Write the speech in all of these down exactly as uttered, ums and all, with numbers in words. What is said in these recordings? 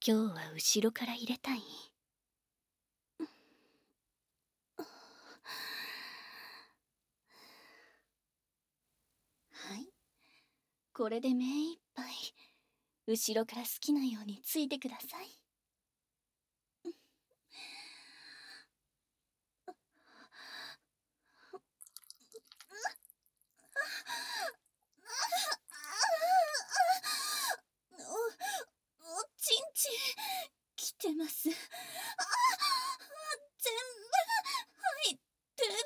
今日は後ろから入れたい。はい、これで目いっぱい後ろから好きなようについてください。お、おちんちんきてます。あ、全部入ってる。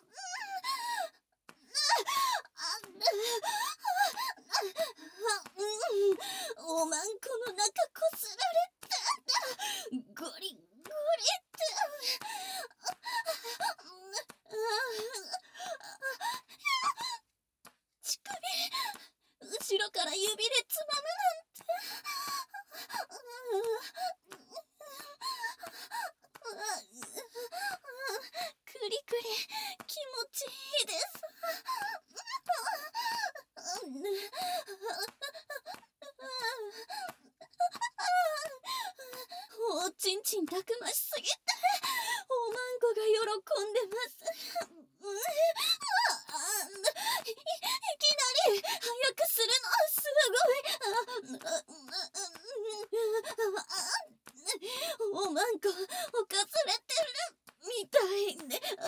おまんこの中こすられたんだ。ゴリゴリって乳首後ろから指でつまむなんて。クリクリ気持ちいいです。おちんちんたくましすぎておまんこが喜んでます。い, いきなり早くするのすごい。おまんこおかずれてるみたいね。も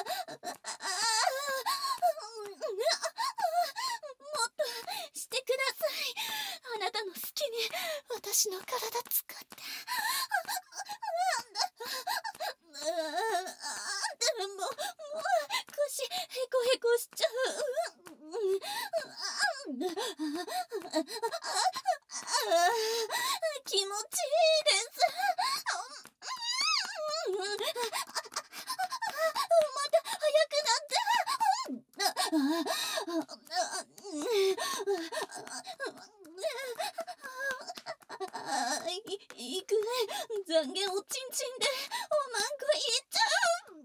っとしてください。あなたの好きに私の体使って。でももう腰へこへこしちゃう。気持ちいいです。また早くなって。い, いくね。残言おちんちんでおまんこ入れちゃう。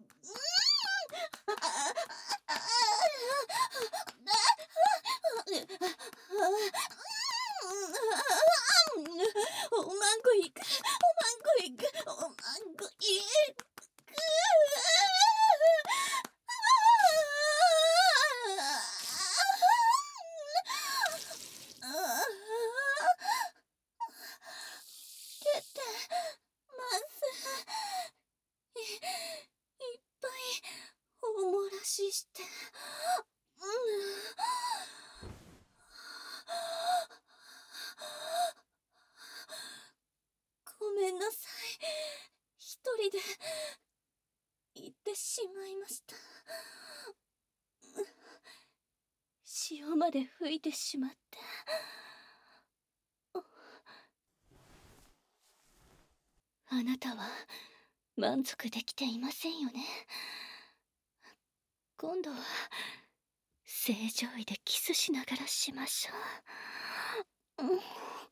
おまんこいく、おまんこいく、おまんこいく。出てますい。いっぱいおもらしして。ごめんなさい。一人で行ってしまいました。潮まで吹いてしまって。あなたは満足できていませんよね。今度は正常位でキスしながらしましょう。うん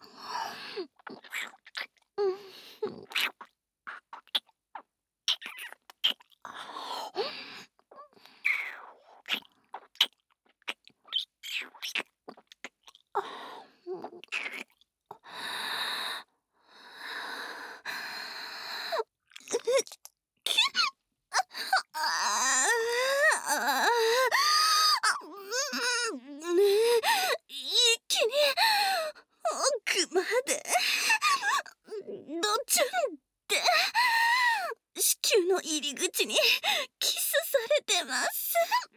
一気に奥までどちゅんって子宮の入り口にキスされてます。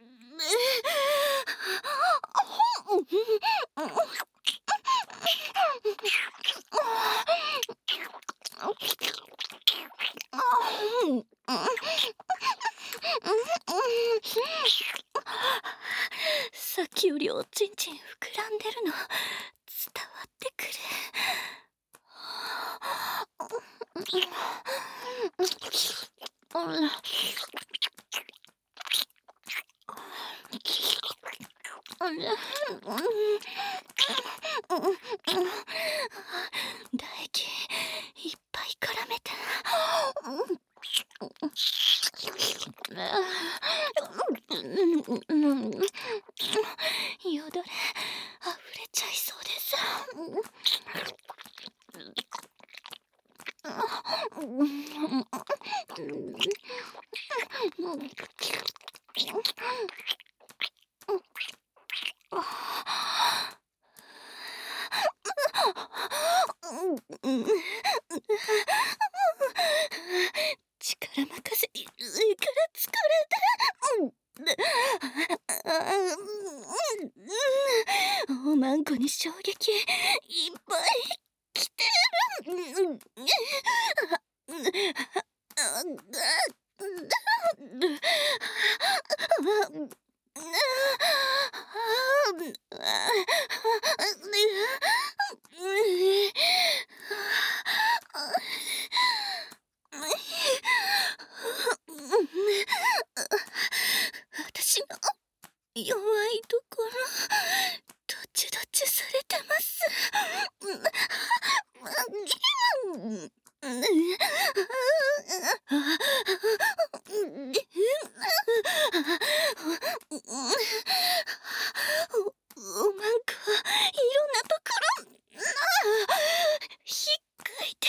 さっきよりおちんちん膨らんでるの伝わってくる。唾液いっぱい絡めて。よだれあふれちゃいそうです。 力任せに上から疲れて、おまんこに衝撃いっぱい来てる。私の弱いところどっちどっちされてます。おおまんこいろんなところひっかいて、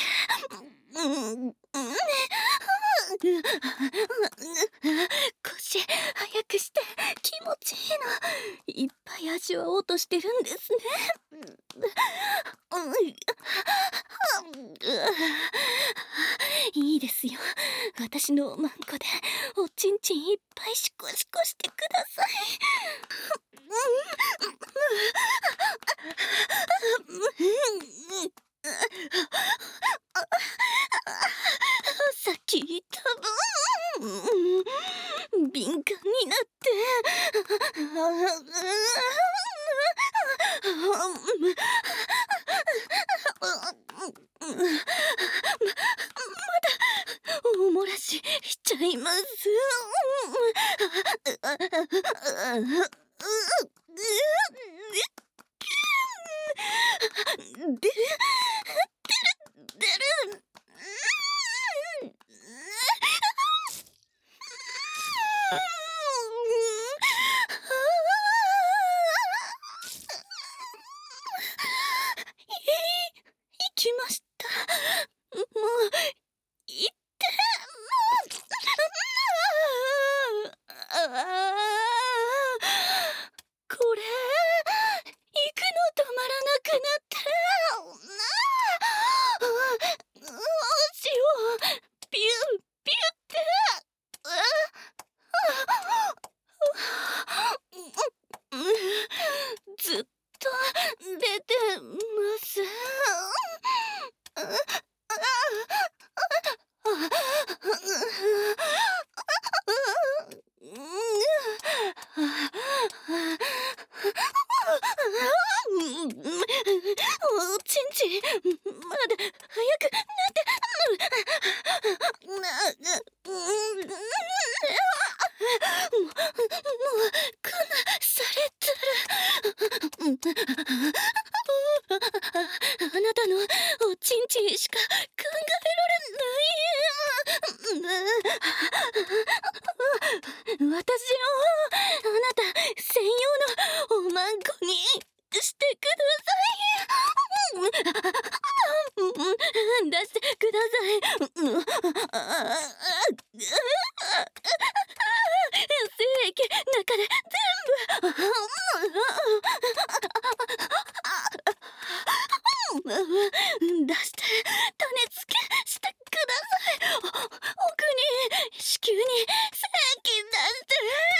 腰早くして気持ちいいのいっぱい味わおうとしてるんですね。いいですよ、私のおまんこでおちんちんいっぱいシコシコしてください。さっき言った分敏感になっておもらししちゃいます。出る出る。行きました。もう行ってこれ行くの止まらなくなってどうしよう。ピュッピュッってずっと出てます。おちんちんまだ早くなってもうもうこんなされてる。あなたのおちんちんしか考えられない私をあなた専用のおまんこにしてください。出してください。精液中で全部出して種付けしてください。奥に子宮に精液出して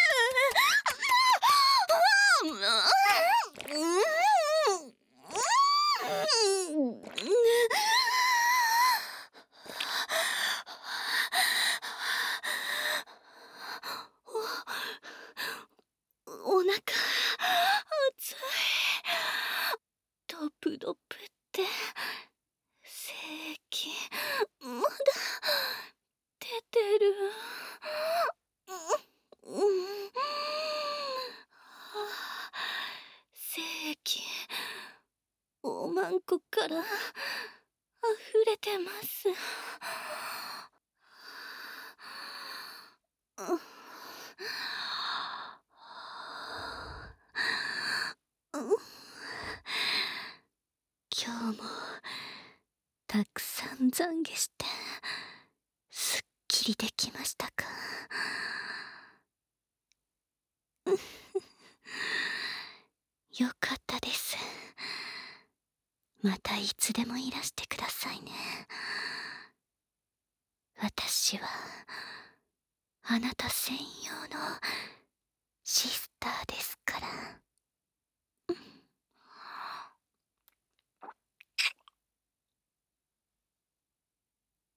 お腹熱い。ドプドプって精液まだ出てる。精液おまんこから溢れてます。今日もたくさん懺悔してきりできましたか？よかったです。またいつでもいらしてくださいね。私はあなた専用のシス